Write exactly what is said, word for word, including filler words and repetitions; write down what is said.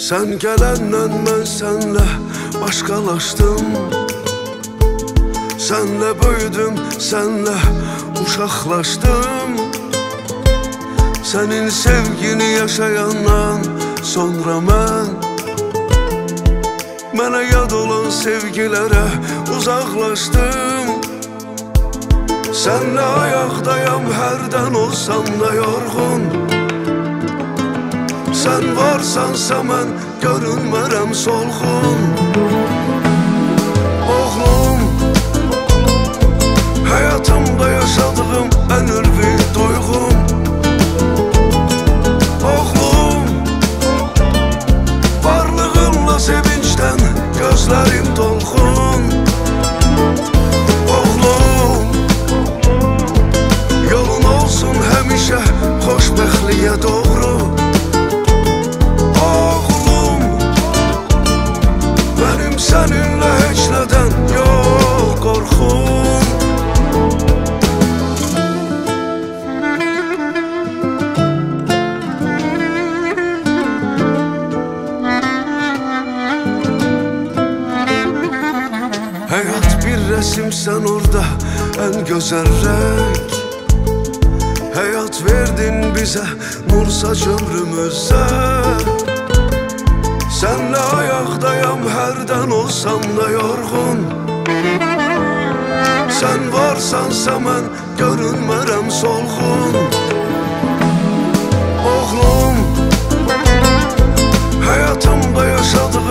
Sen gələndən mən sənlə başqalaşdım. Sənlə böyüdüm, sənlə uşaqlaşdım. Sənin sevgini yaşayandan sonra mən Mənə yad olan sevgilərə uzaqlaşdım. Sənlə ayaqdayam, hərdən olsam da yorğun. Sən varsansa mən görünmərəm solğun. Oğlum, həyatımda yaşadığım ən ülvi duyğum. Oğlum, varlığınla sevincdən gözlərim dolğun. Oğlum, yolun olsun həmişə xoşbəxtliyə doğru. Oğlum, mənim səninlə heç nədən yox qorxum. Həyat bir rəsimsən orada, ən gözəl rəng. Həyat verdin bizə, nur saç ömrümüzə. Sənlə ayaqdayam, hərdən olsam da yorğun. Sən varsansa mən görünmərəm solğun. Oğlum, həyatımda yaşadığım